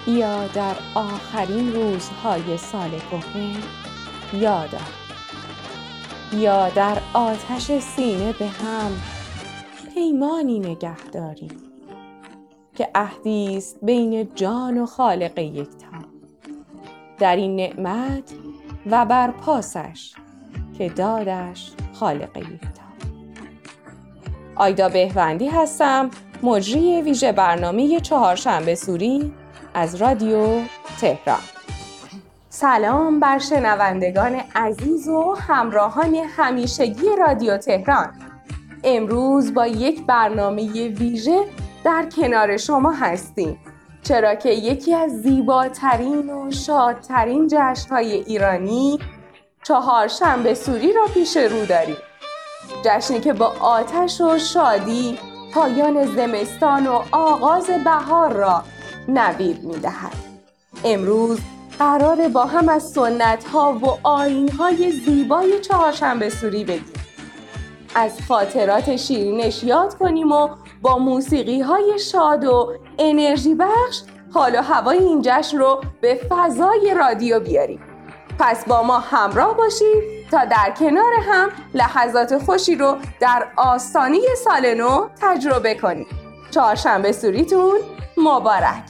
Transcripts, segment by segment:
یا در آخرین روزهای سال کهنه یادآور، یا در آتش سینه به هم پیمانی نگه داریم که عهدی است بین جان و خالق یکتا، در این نعمت و بر پاسش که دادش خالق یکتا. آیدا بهوندی هستم، مجری ویژه برنامه چهارشنبه سوری از رادیو تهران. سلام بر شنوندگان عزیز و همراهان همیشگی رادیو تهران. امروز با یک برنامه ویژه در کنار شما هستیم، چرا که یکی از زیباترین و شادترین جشن‌های ایرانی چهارشنبه سوری را پیش رو داریم. جشنی که با آتش و شادی پایان زمستان و آغاز بهار را نوید می‌دهد. امروز قراره با هم از سنت‌ها و آیین‌های زیبای چهارشنبه سوری بگیم. از خاطرات شیرینش یاد کنیم و با موسیقی‌های شاد و انرژی بخش حال و هوای این جشن رو به فضای رادیو بیاریم. پس با ما همراه باشید تا در کنار هم لحظات خوشی رو در آستانه سال نو تجربه کنیم. چهارشنبه سوریتون مبارک.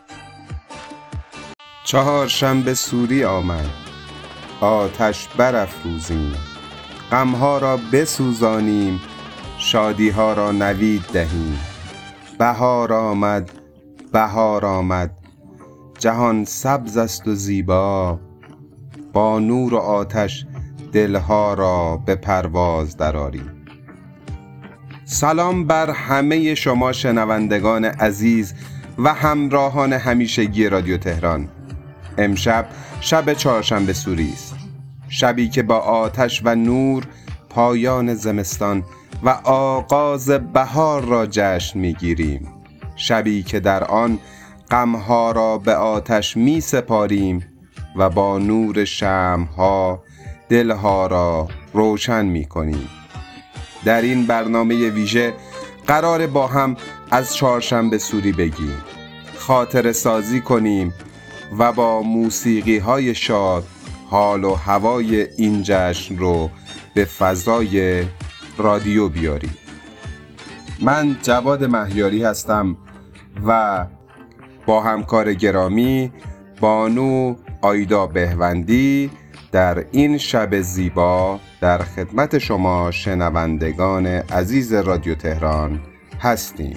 چهارشنبه سوری آمد، آتش برافروزیم، غمها را بسوزانیم، شادیها را نوید دهیم. بهار آمد، بهار آمد، جهان سبز است و زیبا، با نور و آتش دلها را به پرواز درآریم. سلام بر همه شما شنوندگان عزیز و همراهان همیشگی رادیو تهران. امشب شب چهارشنبه سوری است، شبی که با آتش و نور پایان زمستان و آغاز بهار را جشن می‌گیریم. شبی که در آن غمها را به آتش می سپاریم و با نور شمع‌ها دلها را روشن می کنیم. در این برنامه ویژه قرار با هم از چهارشنبه سوری بگیم، خاطره سازی کنیم و با موسیقی‌های شاد حال و هوای این جشن رو به فضای رادیو بیاریم. من جواد مهیاری هستم و با همکار گرامی بانو آیدا بهوندی در این شب زیبا در خدمت شما شنوندگان عزیز رادیو تهران هستیم.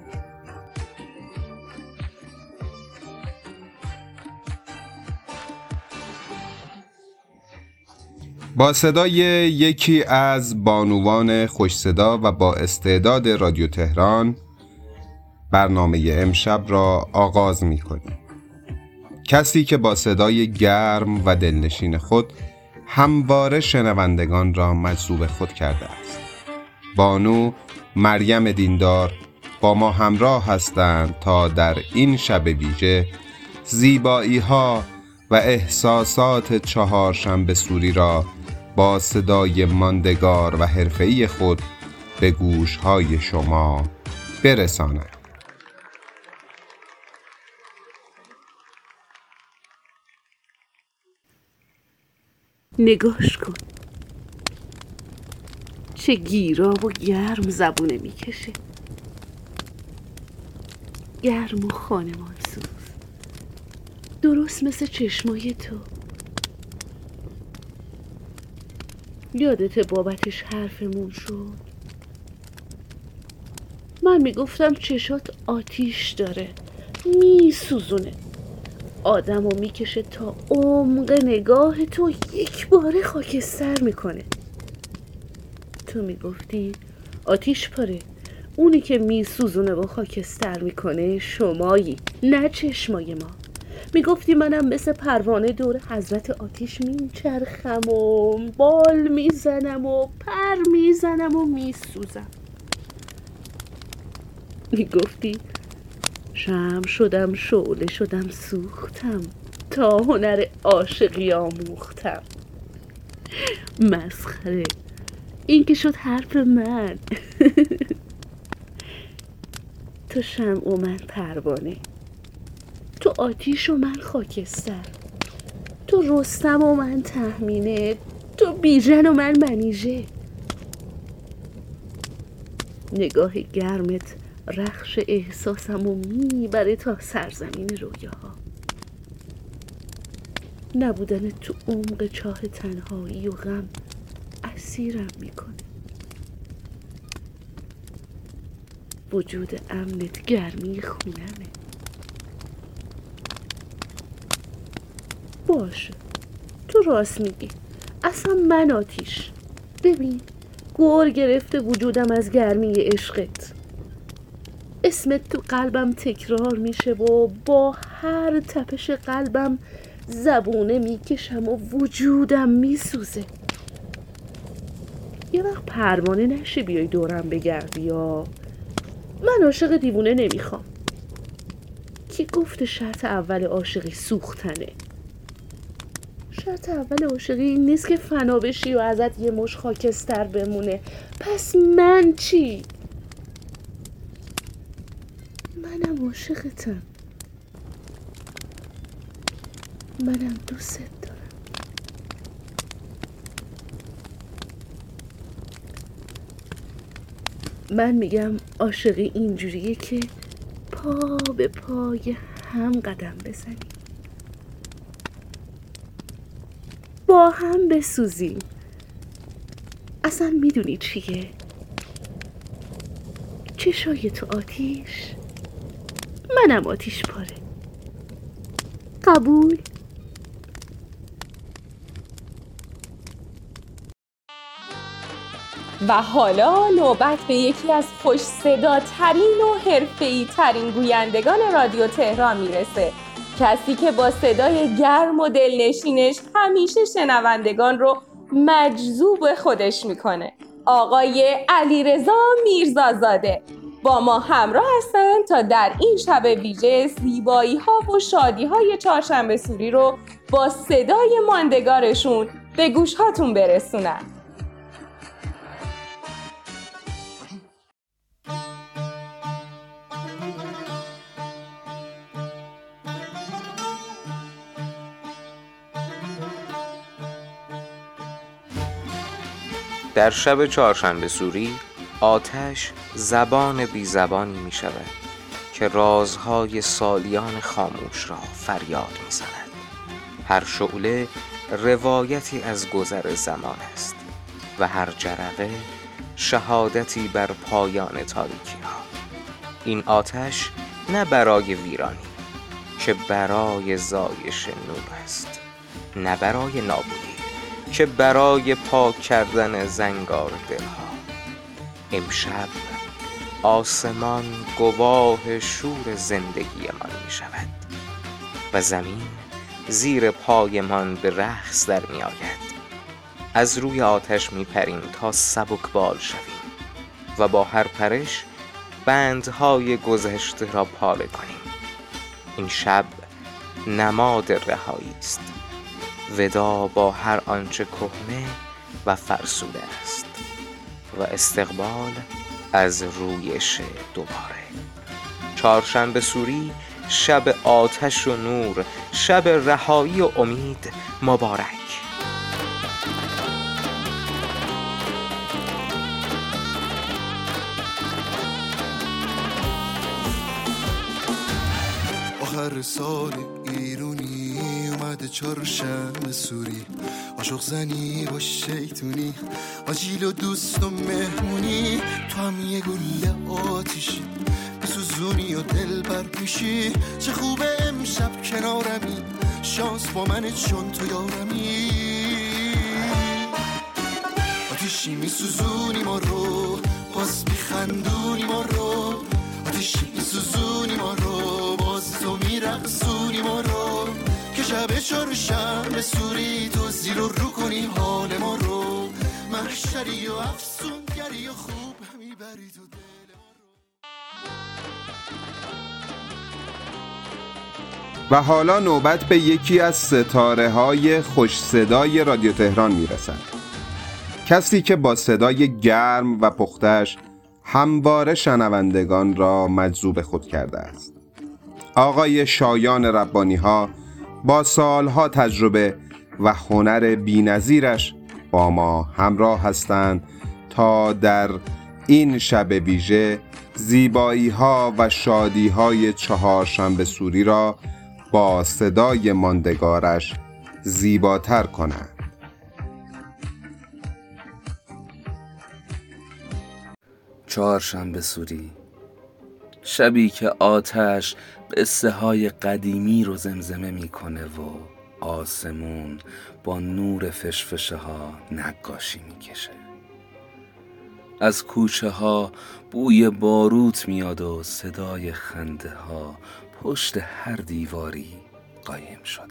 با صدای یکی از بانوان خوش صدا و با استعداد رادیو تهران برنامه امشب را آغاز می کنیم. کسی که با صدای گرم و دلنشین خود همواره شنوندگان را مجذوب خود کرده است. بانو مریم دیندار با ما همراه هستند تا در این شب ویژه زیبایی ها و احساسات چهارشنبه سوری را با صدای ماندگار و حرفه‌ای خود به گوش‌های شما برسانند. نگاش کن، چه گیرا و گرم زبونه میکشه، گرم و خانمان سوز، درست مثل چشمای تو. یادت بابتش حرفمون شد؟ من میگفتم چشات آتیش داره، میسوزونه، آدمو میکشه تا عمق نگاه تو یک باره خاکستر میکنه. تو میگفتی آتیش پاره، اونی که میسوزونه و خاکستر میکنه شمایی، نه چشمای ما. میگفتی منم مثل پروانه دور حضرت آتیش میچرخم و بال میزنم و پر میزنم و میسوزم. میگفتی شمع شدم، شعله شدم، سوختم، تا هنر عاشقی آموختم. مسخره، این که شد حرف من. تو شمع و من پروانه، تو آتیش و من خاکستر، تو رستم و من تهمینه، تو بیژن و من منیژه. نگاه گرمت رخش احساسم و میبره تا سرزمین رویاها. نبودن تو عمق چاه تنهایی و غم اسیرم میکنه. وجود امنت گرمی خونمه. باشه، تو راست میگی، اصلا من آتیش. ببین گور گرفته وجودم از گرمی عشقت. اسمت تو قلبم تکرار میشه و با هر تپش قلبم زبونه میکشم و وجودم میسوزه. یه وقت پروانه نشی بیای دورم بگردی یا من عاشق دیوونه نمیخوام. کی گفته شرط اول عاشقی سوختنه؟ شرط اول عاشقی این نیست که فنا بشی و ازت یه مش خاکستر بمونه. پس من چی؟ منم عاشقتم. منم دوست دارم. من میگم عاشقی اینجوریه که پا به پای هم قدم بزنیم، با هم بسوزیم. اصلا میدونی چیه؟ چشای تو آتیش، منم آتیش پاره. قبول؟ و حالا نوبت به یکی از خوش صداترین و حرفه‌ای ترین گویندگان رادیو تهران میرسه. کسی که با صدای گرم و دلنشینش همیشه شنوندگان رو مجذوب خودش میکنه. آقای علیرضا میرزازاده با ما همراه هستن تا در این شب ویژه زیبایی ها و شادی های چهارشنبه سوری رو با صدای ماندگارشون به گوش هاتون برسونن. در شب چهارشنبه سوری آتش زبان بی زبانی می شود که رازهای سالیان خاموش را فریاد می زند. هر شعله روایتی از گذر زمان است و هر جرقه شهادتی بر پایان تاریکی ها. این آتش نه برای ویرانی که برای زایش نور است، نه برای نابودی که برای پاک کردن زنگار دلها. امشب آسمان گواه شور زندگیمان می شود و زمین زیر پایمان به رقص در می آید. از روی آتش می پریم تا سبکبال شویم و با هر پرش بندهای گذشته را پاره کنیم. این شب نماد رهایی است، ودا با هر آنچه کهنه و فرسوده است و استقبال از رویش دوباره. چهارشنبه سوری، شب آتش و نور، شب رهایی و امید مبارک. آخر سال ایرونی اومده چهارشنبه سوری، عاشق زنی با شیطونی، آجیل و دوست و مهمونی. تو هم یه گله آتیشی، بسوزونی و دل بر میشی. چه خوبه امشب کنارمی، شانس با منه چون تو یارمی. آتیشی میسوزونی ما رو، باز میخندونی ما رو. آتیشی میسوزونی ما رو، باز تو میرقصونی ما رو. که شب چهارشنبه سوری تو زیر و رو کنی حال ما رو. محشری و افسونگری و خوب میبری تو دل ما رو. و حالا نوبت به یکی از ستاره‌های خوش صدای رادیو تهران میرسد. کسی که با صدای گرم و پختش همواره شنوندگان را مجذوب خود کرده است. آقای شایان ربانی ها با سالها تجربه و هنر بی‌نظیرش با ما همراه هستند تا در این شب ویژه زیبایی ها و شادی های چهارشنبه سوری را با صدای ماندگارش زیباتر کنند. چهارشنبه سوری، شبی که آتش قصه های قدیمی رو زمزمه میکنه و آسمون با نور فشفشه ها نقاشی میکشه. از کوچه ها بوی باروت میاد و صدای خنده ها پشت هر دیواری قایم شده.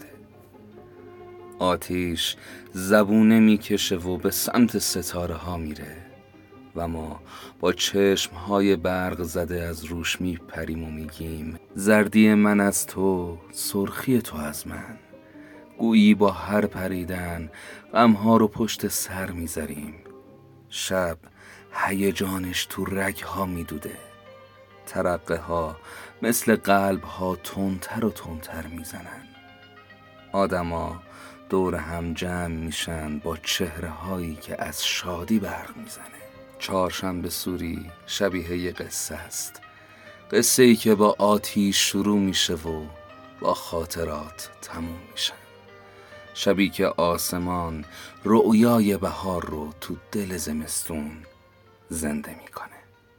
آتش زبونه میکشه و به سمت ستاره ها میره و ما با چشم های برق زده از روش میپریم و میگیم زردی من از تو، سرخی تو از من. گویی با هر پریدن غمها رو پشت سر میذاریم. شب هیجانش تو رگ ها میدوده. ترقه ها مثل قلب ها تندتر و تندتر میزنن. آدما دور هم جمع میشن با چهره هایی که از شادی برق میزنه. چهارشنبه سوری شبیه یه قصه است. قصه ای که با آتیش شروع میشه و با خاطرات تموم میشه. شبی که آسمان رؤیای بهار رو تو دل زمستون زنده میکنه.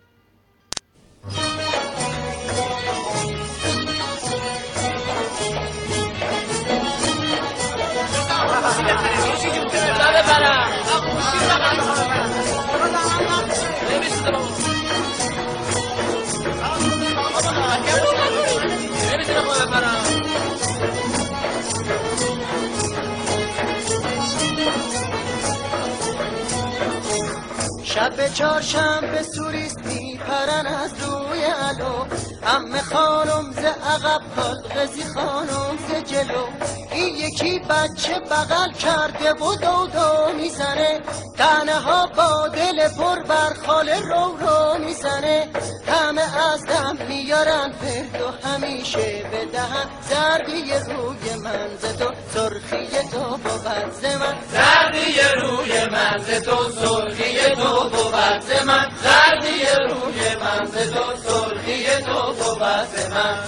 شب چهارشنبه سوریست میپرن از روی علو. عمه خانم ز عقب قلقزی خانم ز جلو. این یکی بچه بغل کرده و دو میزنه. تنه ها با دل پر بر خاله رو میزنه. همه از دم میارن فرد و همیشه بدهن. زردی روی من ز تو، سرخی تو بود ز من. زردی روی من ز تو، سرخی تو بود ز من. زردی روی من ز تو، سرخی تو بود ز من.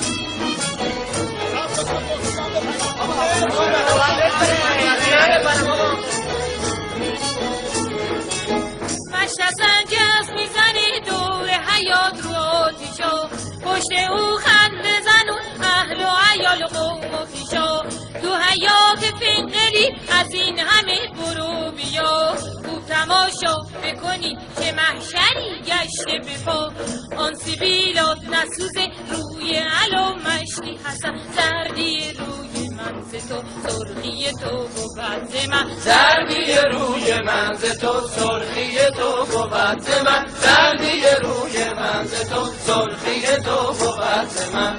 مشت سنجس میزنی دور حیات رو آتیشا. پشت او خنده زنون اهل و عیال و قوم و پیشا. تو حیات فنقلی از این همه برو بیا. خوب تماشا بکنی چه محشری گشته بپا. آن سیبیلات نسوزه روی علم مشتی حسن. زردی روی من ز تو، سرخی تو بود ز من. زردی روی من ز تو، سرخی تو بود ز من. زردی روی من ز تو، سرخی تو بود ز من.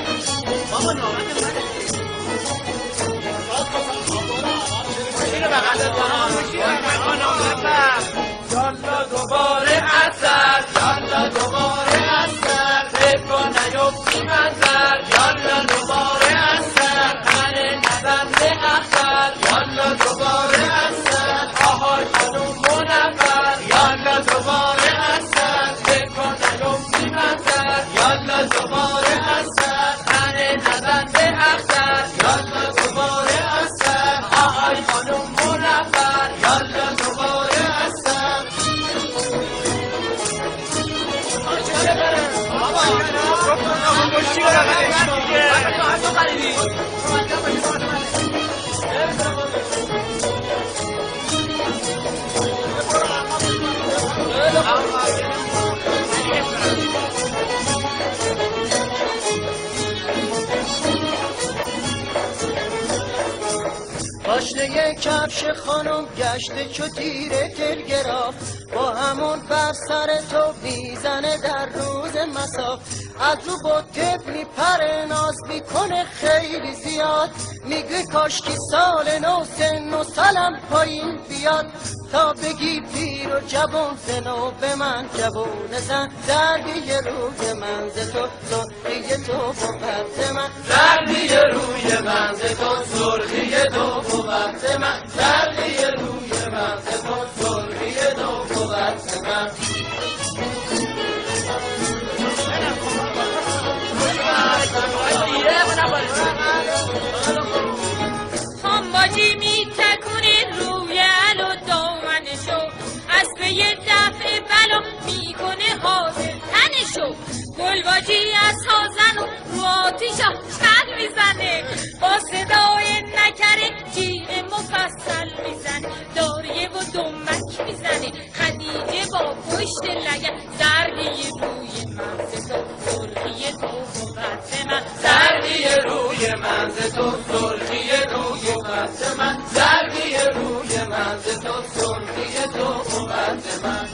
یالا دوباره اثر، یالا دوباره اثر. بکن نیفتی منظر، یالا دوباره اثر. من نزنده اختر، یالا دوباره اثر. آهای خانوم منور، یالا دوباره اثر. بکن نیفتی منظر، یالا دوباره اثر. من نزنده اختر، یالا دوباره اثر. آهای خانوم منور، یالا دوباره اثر. پاشنه کفش خانم گشته چو تیر تلگراف. با همون بر سر تو میزنه در روز مساف. از رو با تب میپره ناز میکنه خیلی زیاد میگه کاشکی سال نو سن و سالم پایین بیاد تا بگی پیر و جوان زنو به من جوان زن زردی روی من ز تو سرخی تو بود من زردی روی من ز تو سرخی تو بود من زردی روی من ز تو سرخی تو بود من خانباجی میتکونه روی عل و دامنشو از به یه دفعه بلا میکنه حاضر تنشو گلباجی از هازن و رو آتیشا چل میزنه با صدای نکره جیغ مفصل میزنه داریه و دمک میزنه خدیجه با پشت لگن زردی روی منز تو سرخی تو بود من زردی روی منز تو سرخی روی بود من زردی روی منز تو سرخی تو بود من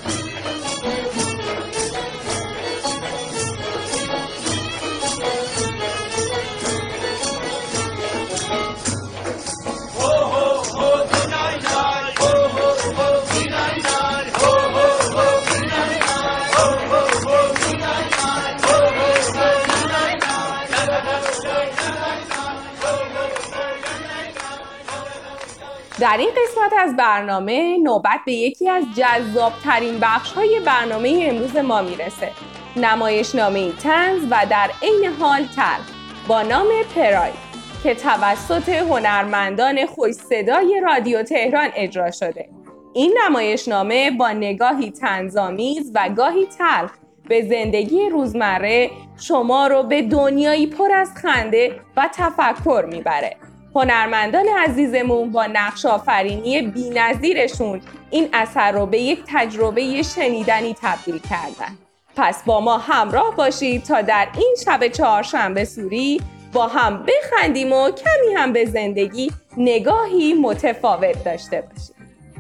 در این قسمت از برنامه نوبت به یکی از جذابترین بخش‌های برنامه امروز ما میرسه. نمایشنامه طنز و در عین حال تلخ با نام پراید که توسط هنرمندان خوش صدای رادیو تهران اجرا شده. این نمایشنامه با نگاهی طنزآمیز و گاهی تلخ به زندگی روزمره شما رو به دنیایی پر از خنده و تفکر میبره. هنرمندان عزیزمون با نقش آفرینی بی‌نظیرشون این اثر رو به یک تجربه شنیدنی تبدیل کردن. پس با ما همراه باشید تا در این شب چهارشنبه سوری با هم بخندیم و کمی هم به زندگی نگاهی متفاوت داشته باشیم.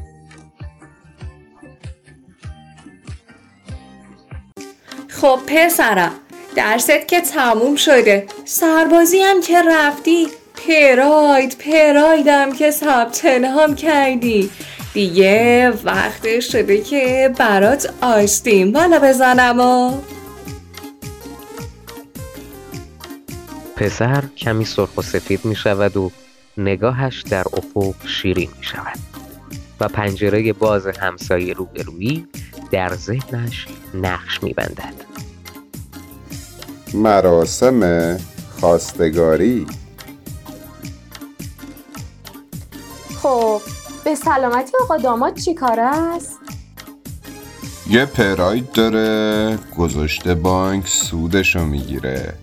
خب پسرم، درست که تموم شده، سربازی هم که رفتی، پرایدم که ثبت نام کردی، دیگه وقت شده که برات آستین بالا بزنم و پسر کمی سرخ و سفید می شود و نگاهش در افق شیرین می شود و پنجره باز همسایه روبرویی در ذهنش نقش می بندد. مراسم خواستگاری. خب به سلامتی آقا داماد چی کار است؟ یه پراید داره، گذاشته بانک سودشو میگیره.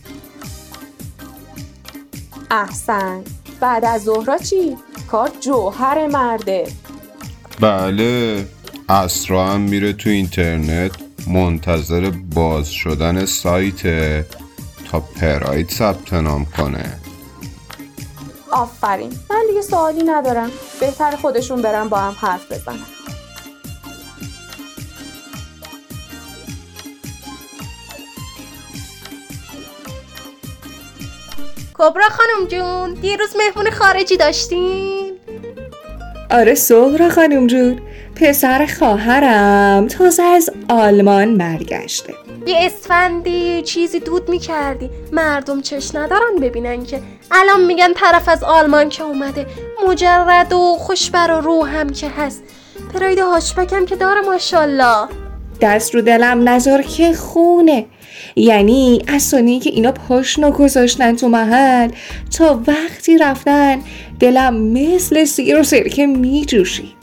احسن. بعد از ظهرا چی؟ کار جوهر مرده. بله، عصرا هم میره تو اینترنت منتظر باز شدن سایت تا پراید ثبت نام کنه. آفرین. من دیگه سوالی ندارم. بهتر خودشون برن با هم حرف بزنن. کبرا خانم جون، دیروز مهمون خارجی داشتین؟ آره سهرا خانم جون، پسر خواهرم تازه از آلمان برگشته. یه اسفندی چیزی دود میکردی، مردم چش ندارن ببینن که الان میگن طرف از آلمان که اومده، مجرد و خوشبر و رو هم که هست، پراید هاشبکم که داره ماشالله. دست رو دلم نذار که خونه، یعنی اصانی که اینا پاشنو گذاشتن تو محل تا وقتی رفتن دلم مثل سیر و سرکه می جوشید.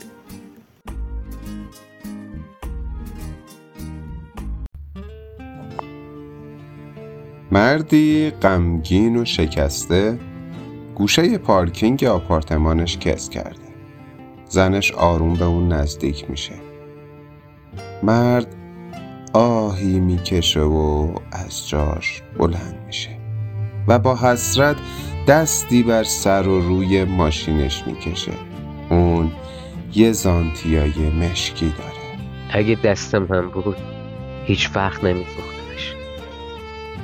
مردی غمگین و شکسته گوشه پارکینگ آپارتمانش کز کرده. زنش آروم به اون نزدیک میشه. مرد آهی میکشه و از جاش بلند میشه و با حسرت دستی بر سر و روی ماشینش میکشه. اون یه زانتیای مشکی داره. اگه دستم هم بود هیچ وقت نمیفروختمش.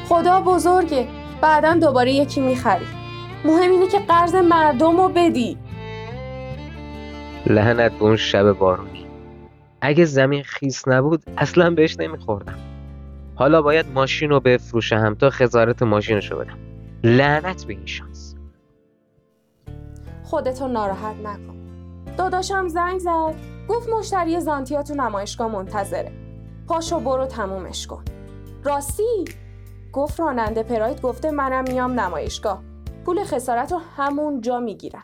خدا بزرگه، بعداً دوباره یکی میخری. مهم اینه که قرض مردم رو بدی. لعنت به اون شب بارونی. اگه زمین خیس نبود اصلا بهش نمیخوردم. حالا باید ماشین رو بفروشم تا خسارت ماشینشو بدم. لعنت به این شانس. خودتو ناراحت نکن. داداشم زنگ زد، گفت مشتری زانتیا تو نمایشگاه منتظره. پاشو برو تمومش کن. راستی؟ گفت راننده پراید گفته منم میام نمایشگاه. پول خسارت رو همون جا میگیرم.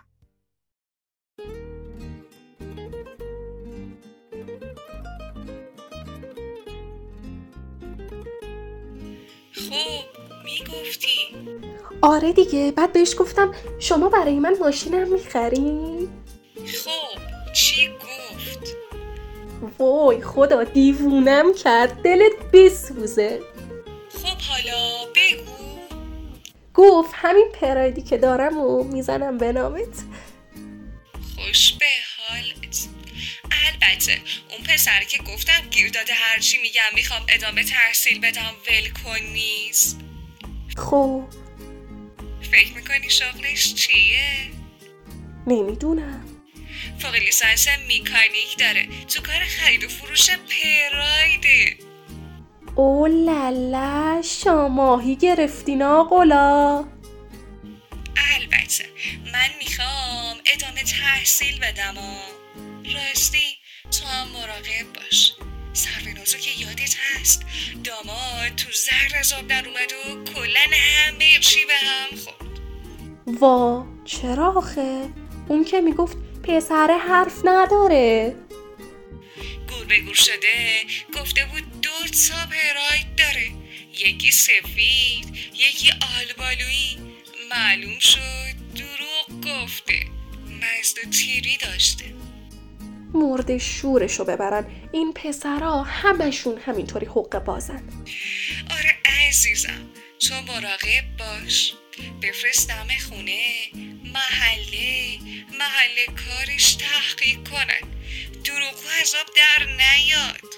خب میگفتی؟ آره دیگه، بعد بهش گفتم شما برای من ماشینم میخری؟ خب چی گفت؟ وای خدا دیوونم کرد، دلت بسوزه. خب حالا بگو. گفت همین پرایدی که دارم و میزنم به نامت. خوش به حالت. البته اون پسر که گفتم گیر داده هرچی میگم میخوام ادامه تحصیل بدم ولکن نیست. خب فکر میکنی شغلش چیه؟ نمیدونم. فوق لیسانس میکانیک داره، تو کار خرید و فروش پرایده. او لالا شماهی گرفتین آقلا. البته من میخوام ادامه تحصیل بدم راستی تو هم مراقب باش. سرونازو که یادت هست داماد تو زهر از آب در اومد و کلن همه چی به هم خورد. وا چرا آخه؟ اون که میگفت پسر حرف نداره. گور به گور شده گفته بود 2 تا پراید داره، یکی سفید یکی آلبالویی. معلوم شد دروغ گفته، مزد و تیری داشته. مرد شورشو ببرن، این پسرها همشون همینطوری حقه بازن. آره عزیزم تو مراقب باش. بفرست دم خونه، محله کارش تحقیق کنن، دروغو از آب در نیاد.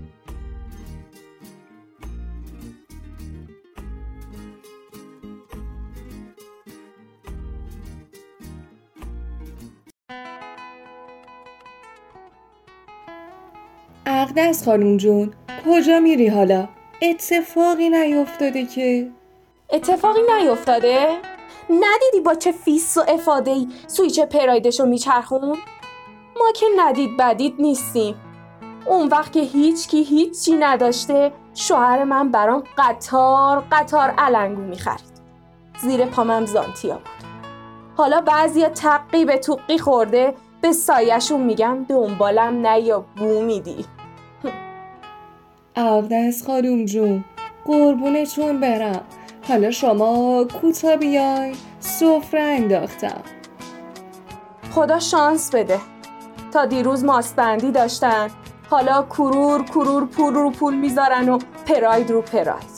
اقدس خانوم جون کجا میری حالا؟ اتفاقی نیفتاده که؟ اتفاقی نیفتاده؟ ندیدی با چه فیس و افاده‌ای سویچ پرایدشو میچرخون؟ ما که ندید بدید نیستیم. اون وقت که هیچی نداشته شوهر من برام قطار علنگو میخرید. زیر پامم زانتیا بود. حالا بعضیا تقی به توقی خورده به سایه‌شون میگن دنبالم نیا بو میدی. اقدس خانوم جون قربونتون برم. حالا شما کوتا بیای، سفره انداختم. خدا شانس بده. تا دیروز ماستبندی داشتن، حالا کرور پول رو پول میذارن و پراید رو پراید.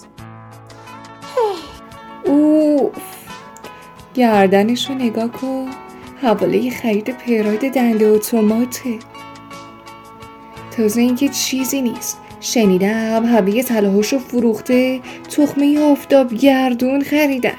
اوف گردنشو نگاه کن، حواله خرید پراید دنده اتوماته. تازه اینکه چیزی نیست. شنیدم همه طلاهاشو فروخته، تخمه آفتاب گردون خریدن.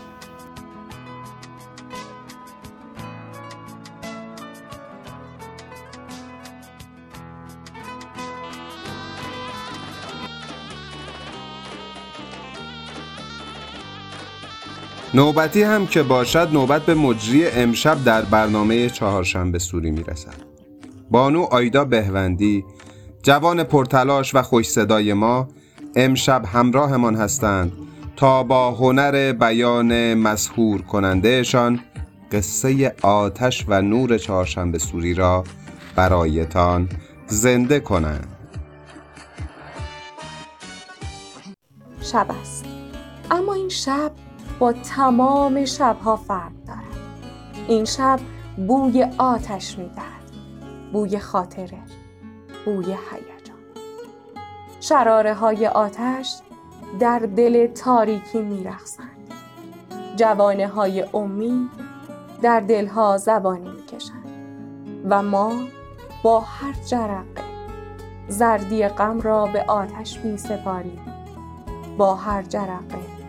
نوبتی هم که باشد نوبت به مجری امشب در برنامه چهارشنبه سوری میرسد. بانو آیدا بهوندی، جوان پرتلاش و خوش صدای ما، امشب همراهمان هستند تا با هنر بیان مسحور کنندهشان قصه آتش و نور چهارشنبه سوری را برایتان زنده کنند. شب است، اما این شب با تمام شبها فرق دارد. این شب بوی آتش می‌دهد، بوی خاطره، بوی هیجان. شراره‌های آتش در دل تاریکی می‌رقصند. جوانه‌های امید در دلها زبانه می‌کشند و ما با هر جرقه زردی غم را به آتش می‌سپاریم. با هر جرقه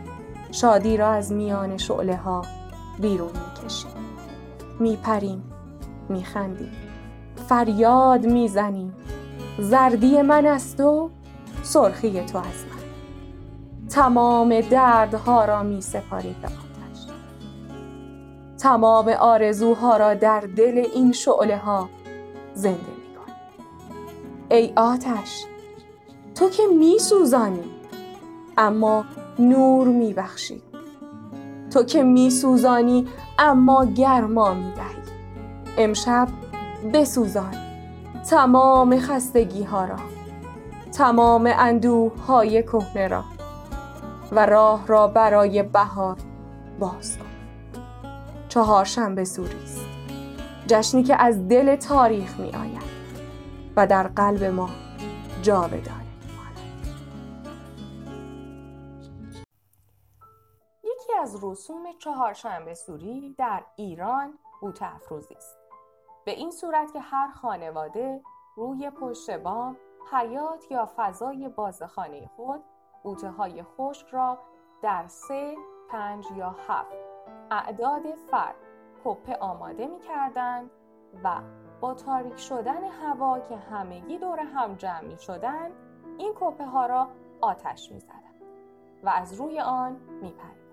شادی را از میان شعله ها بیرون میکشیم. میپریم، میخندیم، فریاد میزنیم. زردی من از تو، سرخی تو از من. تمام دردها را میسپارید به آتش. تمام آرزوها را در دل این شعله ها زنده میکنی. ای آتش، تو که میسوزانی اما نور میبخشی. تو که میسوزانی اما گرما میدهی. امشب بسوزان تمام خستگی ها را، تمام اندوه های کهنه را و راه را برای بهار باز کن. چهارشنبه سوری است، جشنی که از دل تاریخ می آید و در قلب ما جاودانه می ماند. یکی از رسوم چهارشنبه سوری در ایران بوته افروزی است. به این صورت که هر خانواده روی پشت بام، حیاط یا فضای بازخانه خود بوته‌های خشک را در 3، 5 یا 7 اعداد فرد کپه آماده می‌کردند و با تاریک شدن هوا که همگی دور هم جمع می‌شدند، این کپه ها را آتش می‌زدند و از روی آن می‌پریدند.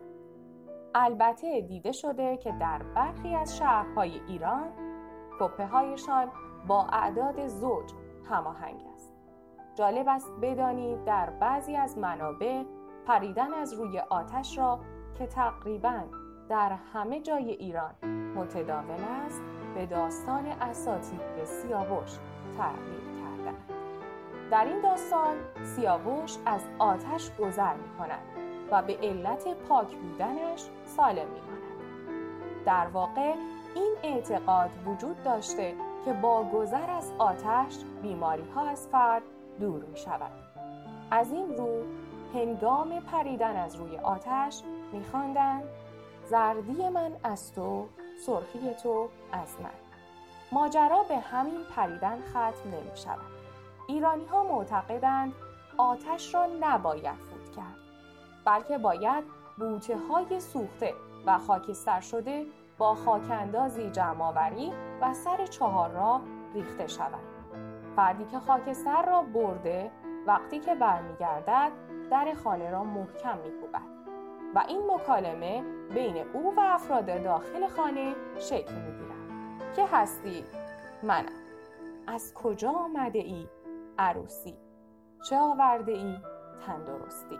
البته دیده شده که در برخی از شهرهای ایران کپه هایشان با اعداد زوج هماهنگ است. جالب است بدانید در بعضی از منابع پریدن از روی آتش را که تقریباً در همه جای ایران متداول است به داستان اساطیر سیاوش تغییر کردند. در این داستان سیاوش از آتش گذر می کند و به علت پاک بودنش سالم می ماند. در واقع این اعتقاد وجود داشته که با گذر از آتش بیماری ها از فرد دور می شود. از این رو هنگام پریدن از روی آتش می خواندند زردی من از تو، سرخی تو از من. ماجرا به همین پریدن ختم نمی شود. ایرانی ها معتقدند آتش را نباید فوت کرد، بلکه باید بوته های سوخته و خاکستر شده با خاکاندازی جمع‌آوری و سر 4 راه ریخته شود. فردی که خاکستر را برده وقتی که برمیگردد در خانه را محکم می‌کوبد و این مکالمه بین او و افراد داخل خانه شکل می‌گیرد. که هستی؟ منم. از کجا آمده ای؟ عروسی. چه آورده ای؟ تندرستی.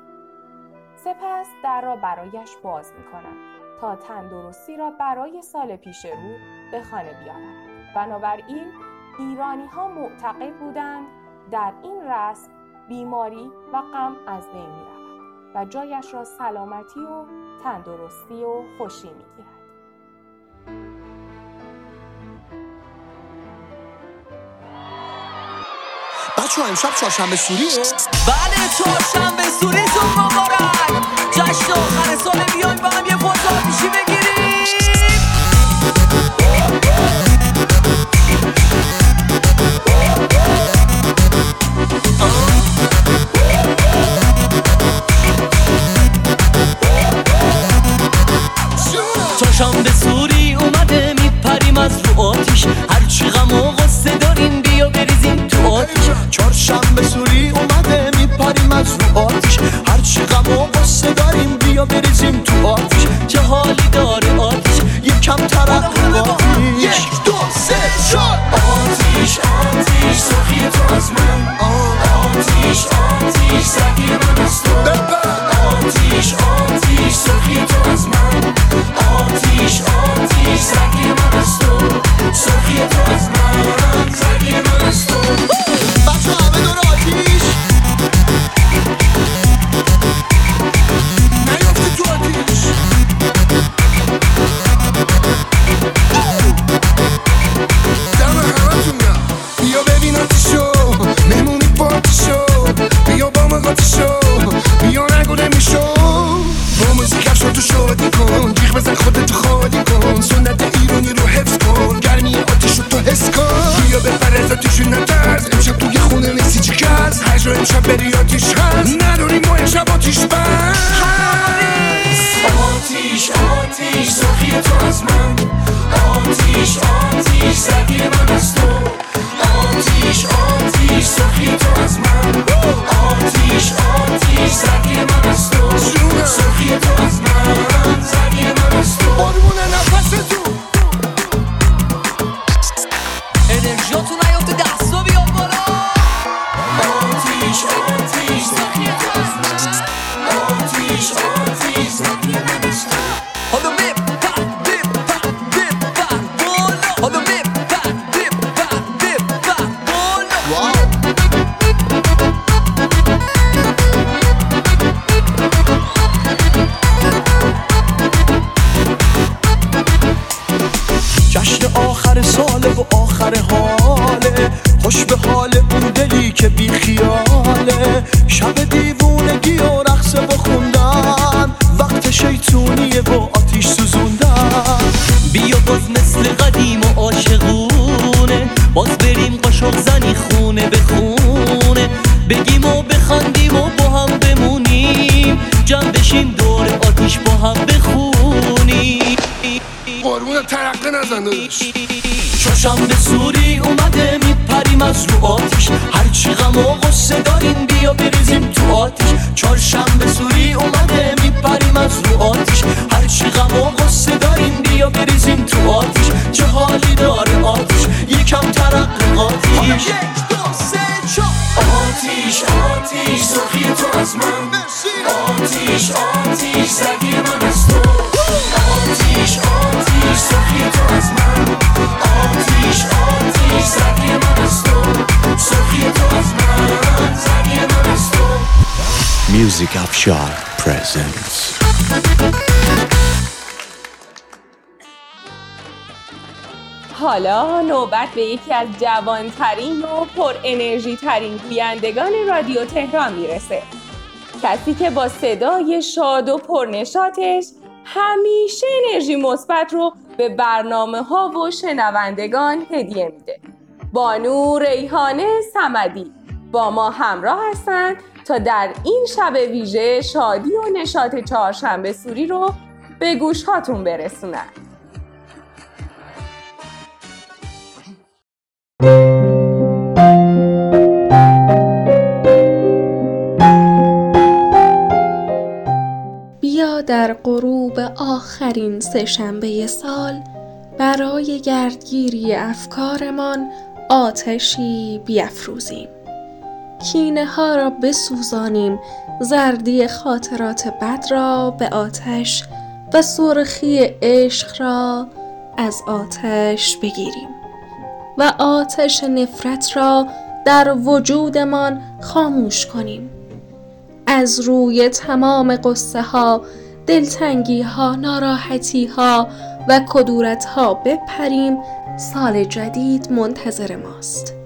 سپس در را برایش باز می‌کنند تا تندرستی را برای سال پیش رو به خانه بیاورد. بنابراین ایرانی ها معتقد بودند در این رسم بیماری و غم از بین می رود و جایش را سلامتی و تندرستی و خوشی می گیرد. بچه ها امشب چهارشنبه سوریه؟ بله چهارشنبه سوریتون مبارک. جشن آخر سال بیایم با هم یه فوت آتیشی بگیریم. چهارشنبه سوری اومده میپریم از رو آتیش، هرچی غم و غصه داریم بیا بریزیم تو آتیش. چهارشنبه سوری اومده میپریم از رو آتیش، هرچی غم و غصه داریم بیا بریزیم تو آتیش. چه حالی داره آتیش، یکم طرف آتیش. 1، 2، 3، 4 آتیش آتیش سرخی تو از من، آتیش آتیش سرگی من از تو. آتیش آتیش سرخی تو از من، آتیش آتیش سرگی من از تو. سرخی تو از من، سرگی من از تو. بچه همه دور آتیش نیافتی تو آتیش. دم همه تون بیا ببین آتیشو، نمونی با آتیشو. بیا با ما قاطیشو، بیا نگو نمیشو. با موزیک افشار تو شادی کن، جیغ بزن خودتو خالی کن. سنت ایرانی رو حفظ کن، گرمی آتیشو تو حس کن. بیا بپر از آتیشو نترس، امشب توی خونه نیستی چی کرد. هر جا امشب بری آتیش هست، نداریم ما امشب آتیش بس. آتیش سرخی تو از من، آتیش آتیش زدی من از تو، آتیش آتیش سرخی تو از من، آتیش آتیش زدی من از تو، سرخی تو از من، زدی من از تو. قربون نفس تو انرژیاتون نیافته دستا بیاد بالا. آتیش آتیش سرخی تو از من، آتیش آتیش زدی من از تو. حالا میپر میپر میپر بالا، حالا میپر میپر میپر بالا. جشن آخر ساله و آخر حاله، خوش به حال اون دلی که بی خیاله، شب دیوونگی و رقص و خوندن، وقت شیطونیه و آتیش سوزوندن. بیا باز مثل قدیم و عاشقونه، باز بریم قاشق زنی خونه به خونه، بگیم و بخندیم و با هم بمونیم، جمع بشیم دور آتیش با هم بخونیم. قربون ترقه نزن داداش. چهارشنبه سوری اومده میپریم از رو آتیش، هرچی غم و غصه داریم بیا بریزیم تو آتیش. چهارشنبه سوری اومده میپریم از رو آتیش، هرچی غم و غصه داریم بیا بریزیم تو آتیش. چه حالی داره آتیش، یکم ترقه آتیش. 1 2 3 4 آتیش آتیش سرخی تو از من، آتیش آتیش زدی من از تو، آتیش آتیش سرخی تو از من، آتیش آتیش زدی من از تو، سرخی تو از من، زدی من از تو. Music Afshar presents. حالا نوبت به یکی از جوانترین و پر انرژی ترین گویندگان رادیو تهران میرسه. کسی که با صدای شاد و پرنشاطش همیشه انرژی مثبت رو به برنامه‌ها و شنوندگان هدیه میده. بانو ریحانه صمدی با ما همراه هستند تا در این شب ویژه شادی و نشاط چهارشنبه سوری رو به گوش‌هاتون برسونن. بیا در غروب آخرین سه‌شنبه سال برای گردگیری افکارمان آتشی بیفروزیم. کینه ها را بسوزانیم، زردی خاطرات بد را به آتش و سرخی عشق را از آتش بگیریم و آتش نفرت را در وجودمان خاموش کنیم. از روی تمام قصه ها، دلتنگی ها، ناراحتی ها و کدورت ها بپریم. سال جدید منتظر ماست.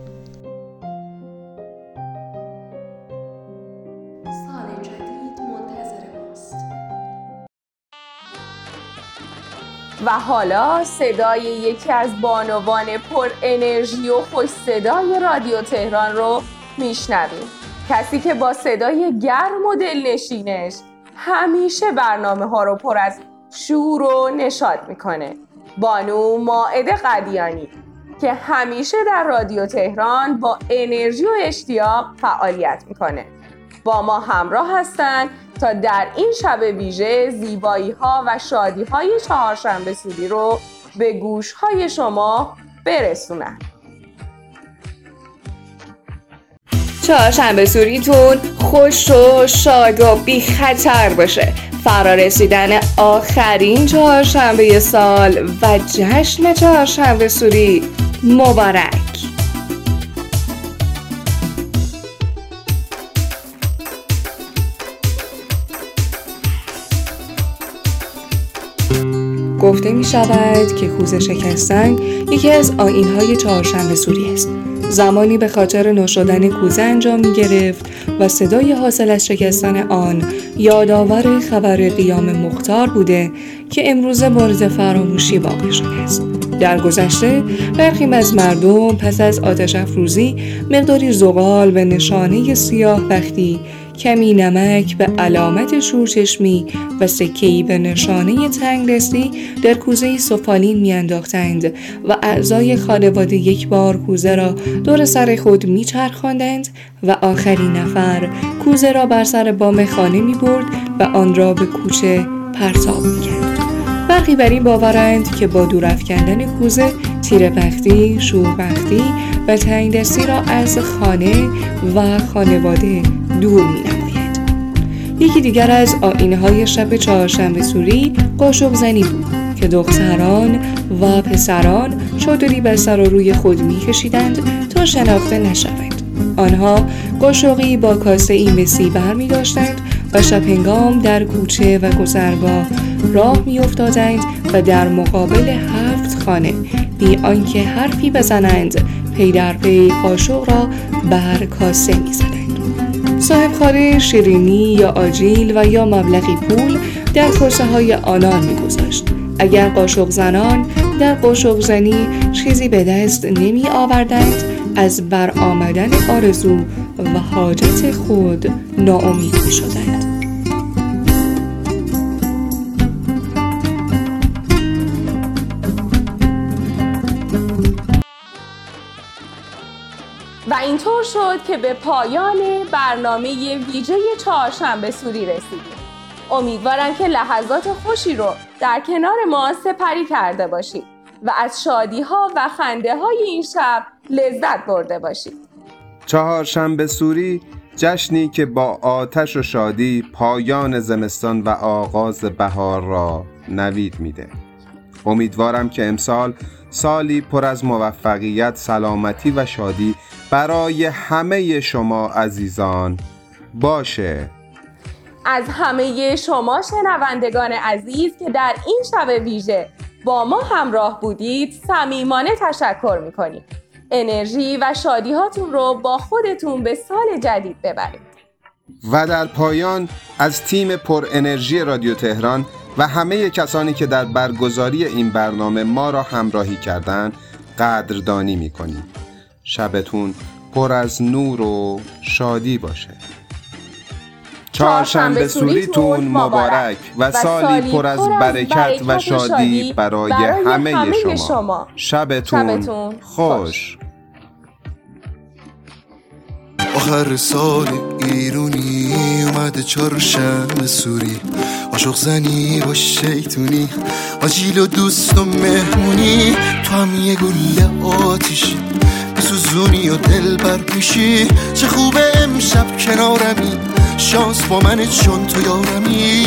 و حالا صدای یکی از بانوان پر انرژی و خوش صدای رادیو تهران رو میشنویم. کسی که با صدای گرم و دلنشینش همیشه برنامه ها رو پر از شور و نشاط میکنه. بانو مائده قدیانی که همیشه در رادیو تهران با انرژی و اشتیاق فعالیت میکنه. با ما همراه هستند تا در این شب ویژه زیبایی ها و شادی های چهارشنبه سوری رو به گوش های شما برسونن. چهارشنبه سوریتون خوش و شاد و بی خطر باشه. فرارسیدن آخرین چهارشنبه سال و جشن چهارشنبه سوری مبارک. گفته می شود که کوزه شکستن یکی از آیین‌های چهارشنبه سوری است. زمانی به خاطر نوشدن کوزه انجام می گرفت و صدای حاصل از شکستن آن یادآور خبر قیام مختار بوده که امروزه مورد فراموشی واقع شده است. در گذشته برخی از مردم پس از آتش افروزی مقداری زغال به نشانه سیاه بختی کمی نمک به علامت شورچشمی و سکه‌ای به نشانه تنگدستی در کوزه سفالین میانداختند و اعضای خانواده یک بار کوزه را دور سر خود میچرخاندند و آخرین نفر کوزه را بر سر بام خانه میبرد و آن را به کوچه پرتاب میکرد. برخی بر این باورند که با دور افکندن کوزه تیره‌بختی، شوربختی و تنگدستی را از خانه و خانواده دور می‌نماید. یکی دیگر از آیین‌های شب چهارشنبه سوری قاشق زنی بود که دختران و پسران چادری بر سر و روی خود می‌کشیدند تا شناخته نشوند. آنها قاشقی با کاسه‌ای مسی برمی‌داشتند و شب‌هنگام در کوچه و گذرگاه راه می‌افتادند و در مقابل 7 خانه بی آنکه حرفی بزنند پی در پی قاشق را بر کاسه می‌زدند. صاحب خانه شیرینی یا آجیل و یا مبلغی پول در کاسه‌های آنان می‌گذاشت. اگر قاشق زنان در قاشق زنی چیزی به دست نمی آوردند، از برآمدن آرزو و حاجت خود ناامید می شدند. و اینطور شد که به پایان برنامه ویژه چهارشنبه سوری رسیدیم. امیدوارم که لحظات خوشی رو در کنار ما سپری کرده باشید و از شادی‌ها و خنده‌های این شب لذت برده باشید. چهارشنبه سوری جشنی که با آتش و شادی پایان زمستان و آغاز بهار را نوید میده. امیدوارم که امسال سالی پر از موفقیت، سلامتی و شادی برای همه شما عزیزان باشه. از همه شما شنوندگان عزیز که در این شب ویژه با ما همراه بودید صمیمانه تشکر میکنیم. انرژی و شادی هاتون رو با خودتون به سال جدید ببرید. و در پایان از تیم پر انرژی رادیو تهران و همه کسانی که در برگزاری این برنامه ما را همراهی کردند قدردانی میکنیم. شبتون پر از نور و شادی باشه. چهارشنبه سوریتون مبارک و سالی پر از برکت و شادی برای همه شما. شبتون خوش. آخر سال ایرونی اومده چهارشنبه سوری، عاشق زنی با شیطونی، آجیل و دوست و مهمونی، تو هم یه گله آتیشی بسوزونی و دل بر میشی. چه خوبه امشب کنارمی، شانس با منه چون تو یارمی.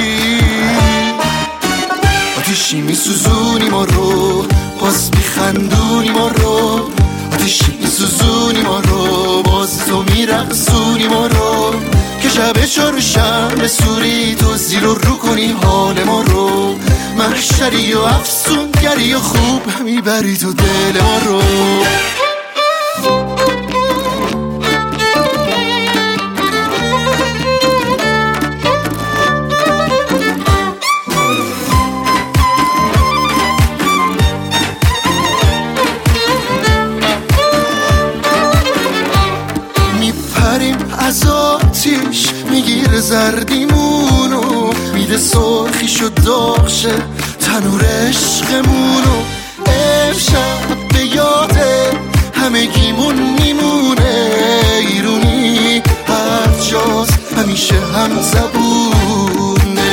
آتیشی میسوزونی ما رو، باز میخندونی ما رو. آتیشی میسوزونی ما رو، باز تو میرقصونی ما رو. که شب چهارشنبه سوری تو زیر و رو کنی حال ما رو. محشری و افسونگری و خوب میبری تو دل ما رو. از آتیش میگیره زردیمونو، میده سرخیشو داغشه تنور عشقمونو. امشب به یاده همگیمون میمونه، ایرونی هر جاست همیشه هم زبونه.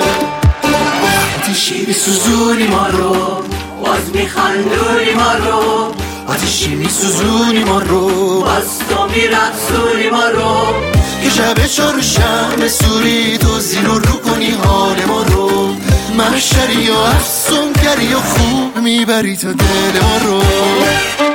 آتیشی میسوزونی ما رو، باز میخندونی ما رو. آتیشی میسوزونی ما رو، باز تو میرقصونی ما رو. که شب چهارشنبه سوری تو زیر و رو کنی حال ما رو. محشری و افسونگری و خوب میبری تا دل ما رو.